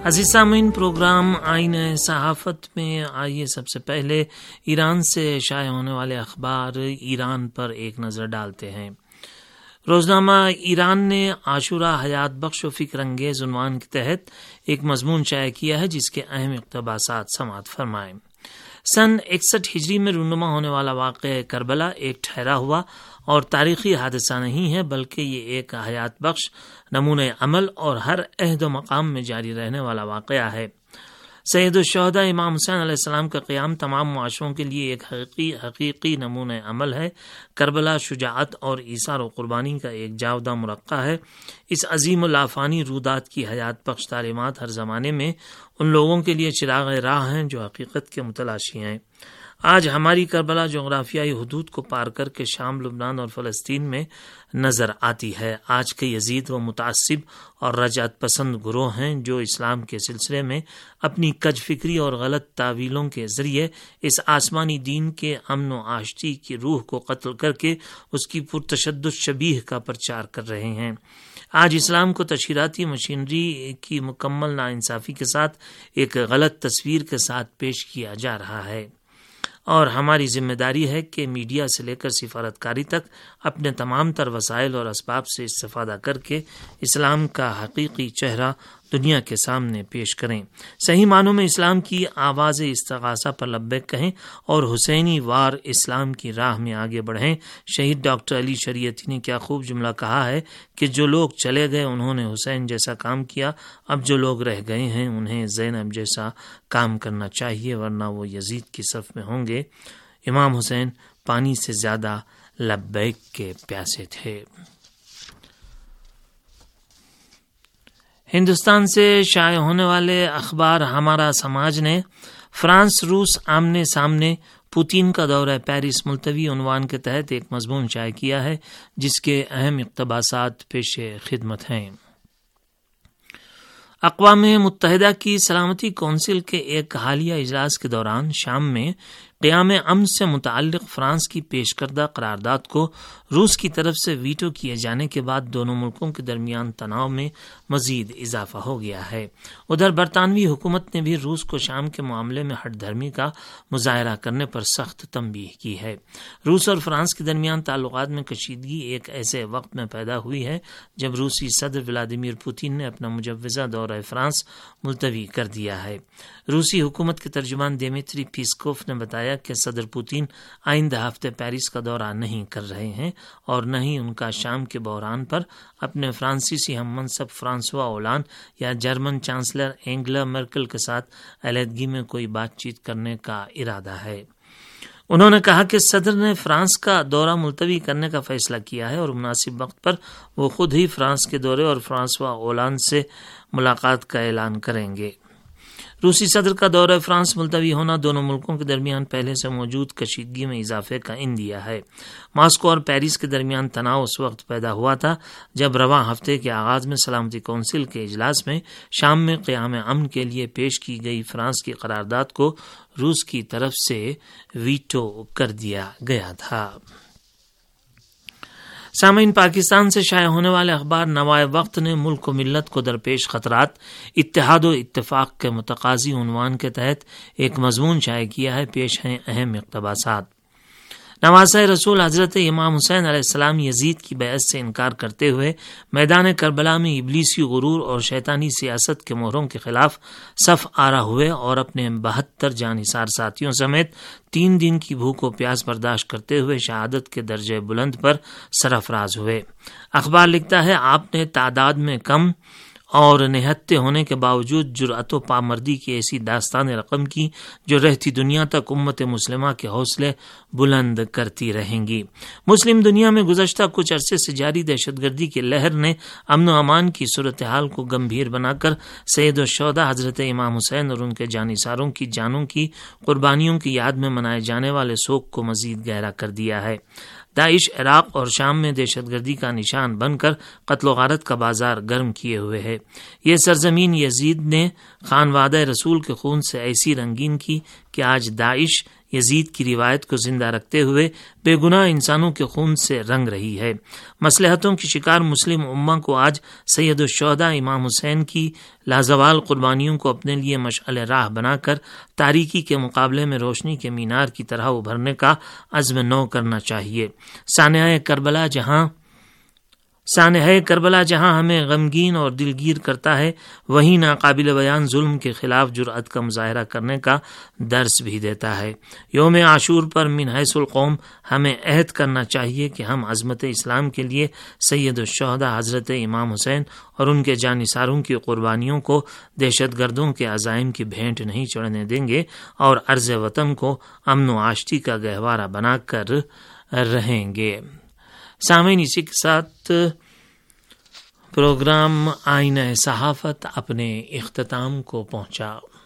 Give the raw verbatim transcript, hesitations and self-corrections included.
عزیز سامعین، پروگرام آئین صحافت میں آئیے سب سے پہلے ایران سے شائع ہونے والے اخبار ایران پر ایک نظر ڈالتے ہیں۔ روزنامہ ایران نے عاشورہ حیات بخش و فکر انگیز عنوان کے تحت ایک مضمون شائع کیا ہے جس کے اہم اقتباسات سماعت فرمائیں۔ سن اکسٹھ ہجری میں رونما ہونے والا واقعہ کربلا ایک ٹھہرا ہوا اور تاریخی حادثہ نہیں ہے، بلکہ یہ ایک حیات بخش نمونہ عمل اور ہر عہد و مقام میں جاری رہنے والا واقعہ ہے۔ سید الشہداء امام حسین علیہ السلام کا قیام تمام معاشروں کے لیے ایک حقیقی حقیقی نمونہ عمل ہے۔ کربلا شجاعت اور ایثار و قربانی کا ایک جاوداں مرقع ہے۔ اس عظیم و لافانی رودات کی حیات بخش تعلیمات ہر زمانے میں ان لوگوں کے لیے چراغ راہ ہیں جو حقیقت کے متلاشی ہیں۔ آج ہماری کربلا جغرافیائی حدود کو پار کر کے شام، لبنان اور فلسطین میں نظر آتی ہے۔ آج کے یزید و متعصب اور رجعت پسند گروہ ہیں جو اسلام کے سلسلے میں اپنی کج فکری اور غلط تعویلوں کے ذریعے اس آسمانی دین کے امن و آشتی کی روح کو قتل کر کے اس کی پرتشدد شبیہ کا پرچار کر رہے ہیں۔ آج اسلام کو تشہیراتی مشینری کی مکمل ناانصافی کے ساتھ ایک غلط تصویر کے ساتھ پیش کیا جا رہا ہے، اور ہماری ذمہ داری ہے کہ میڈیا سے لے کر سفارتکاری تک اپنے تمام تر وسائل اور اسباب سے استفادہ کر کے اسلام کا حقیقی چہرہ دنیا کے سامنے پیش کریں، صحیح معنوں میں اسلام کی آواز استغاثہ پر لبیک کہیں اور حسینی وار اسلام کی راہ میں آگے بڑھیں۔ شہید ڈاکٹر علی شریعتی نے کیا خوب جملہ کہا ہے کہ جو لوگ چلے گئے انہوں نے حسین جیسا کام کیا، اب جو لوگ رہ گئے ہیں انہیں زینب جیسا کام کرنا چاہیے، ورنہ وہ یزید کی صف میں ہوں گے۔ امام حسین پانی سے زیادہ لبیک کے پیاسے تھے۔ ہندوستان سے شائع ہونے والے اخبار ہمارا سماج نے فرانس روس آمنے سامنے پوتین کا دورہ پیرس ملتوی عنوان کے تحت ایک مضمون شائع کیا ہے جس کے اہم اقتباسات پیش خدمت ہیں۔ اقوام متحدہ کی سلامتی کونسل کے ایک حالیہ اجلاس کے دوران شام میں قیام امن سے متعلق فرانس کی پیش کردہ قرارداد کو روس کی طرف سے ویٹو کیے جانے کے بعد دونوں ملکوں کے درمیان تناؤ میں مزید اضافہ ہو گیا ہے۔ ادھر برطانوی حکومت نے بھی روس کو شام کے معاملے میں ہٹ دھرمی کا مظاہرہ کرنے پر سخت تنبیہ کی ہے۔ روس اور فرانس کے درمیان تعلقات میں کشیدگی ایک ایسے وقت میں پیدا ہوئی ہے جب روسی صدر ولادیمیر پوتین نے اپنا مجوزہ دورہ فرانس ملتوی کر دیا ہے۔ روسی حکومت کے ترجمان دیمیتری پیسکوف نے بتایا کہ صدر پوتین آئندہ ہفتے پیرس کا دورہ نہیں کر رہے ہیں اور نہ ہی ان کا شام کے بحران پر اپنے فرانسیسی ہم منصب فرانسوا اولان یا جرمن چانسلر اینگلا مرکل کے ساتھ علیحدگی میں کوئی بات چیت کرنے کا ارادہ ہے۔ انہوں نے کہا کہ صدر نے فرانس کا دورہ ملتوی کرنے کا فیصلہ کیا ہے اور مناسب وقت پر وہ خود ہی فرانس کے دورے اور فرانسوا اولان سے ملاقات کا اعلان کریں گے۔ روسی صدر کا دورہ فرانس ملتوی ہونا دونوں ملکوں کے درمیان پہلے سے موجود کشیدگی میں اضافے کا عندیہ ہے۔ ماسکو اور پیرس کے درمیان تناؤ اس وقت پیدا ہوا تھا جب رواں ہفتے کے آغاز میں سلامتی کونسل کے اجلاس میں شام میں قیام امن کے لیے پیش کی گئی فرانس کی قرارداد کو روس کی طرف سے ویٹو کر دیا گیا تھا۔ سامعین، پاکستان سے شائع ہونے والے اخبار نوائے وقت نے ملک و ملت کو درپیش خطرات اتحاد و اتفاق کے متقاضی عنوان کے تحت ایک مضمون شائع کیا ہے۔ پیش ہیں اہم اقتباسات۔ نواسہ رسول حضرت امام حسین علیہ السلام یزید کی بیعت سے انکار کرتے ہوئے میدان کربلا میں ابلیسی غرور اور شیطانی سیاست کے مہروں کے خلاف صف آرا ہوئے اور اپنے بہتر جانثار ساتھیوں سمیت تین دن کی بھوک و پیاس برداشت کرتے ہوئے شہادت کے درجے بلند پر سرفراز ہوئے۔ اخبار لکھتا ہے، آپ نے تعداد میں کم اور نہتے ہونے کے باوجود جرأت و پامردی کی ایسی داستان رقم کی جو رہتی دنیا تک امت مسلمہ کے حوصلے بلند کرتی رہیں گی۔ مسلم دنیا میں گزشتہ کچھ عرصے سے جاری دہشت گردی کی لہر نے امن و امان کی صورتحال کو گمبھیر بنا کر سید الشہداء حضرت امام حسین اور ان کے جانثاروں کی جانوں کی قربانیوں کی یاد میں منائے جانے والے سوگ کو مزید گہرا کر دیا ہے۔ داعش عراق اور شام میں دہشت گردی کا نشان بن کر قتل و غارت کا بازار گرم کیے ہوئے ہے۔ یہ سرزمین یزید نے خانوادہ رسول کے خون سے ایسی رنگین کی کہ آج داعش یزید کی روایت کو زندہ رکھتے ہوئے بے گناہ انسانوں کے خون سے رنگ رہی ہے۔ مصلحتوں کی شکار مسلم امہ کو آج سید الشہداء امام حسین کی لازوال قربانیوں کو اپنے لیے مشعل راہ بنا کر تاریکی کے مقابلے میں روشنی کے مینار کی طرح ابھرنے کا عزم نو کرنا چاہیے۔ سانحہ کربلا جہاں سانحہ کربلا جہاں ہمیں غمگین اور دلگیر کرتا ہے، وہیں ناقابل بیان ظلم کے خلاف جرأت کا مظاہرہ کرنے کا درس بھی دیتا ہے۔ یوم عاشور پر من حیث القوم ہمیں عہد کرنا چاہیے کہ ہم عظمت اسلام کے لیے سید الشہداء حضرت امام حسین اور ان کے جانثاروں کی قربانیوں کو دہشت گردوں کے عزائم کی بھینٹ نہیں چڑھنے دیں گے اور عرض وطن کو امن و آشتی کا گہوارہ بنا کر رہیں گے۔ سامعین، اسی کے ساتھ پروگرام آئینہ صحافت اپنے اختتام کو پہنچا۔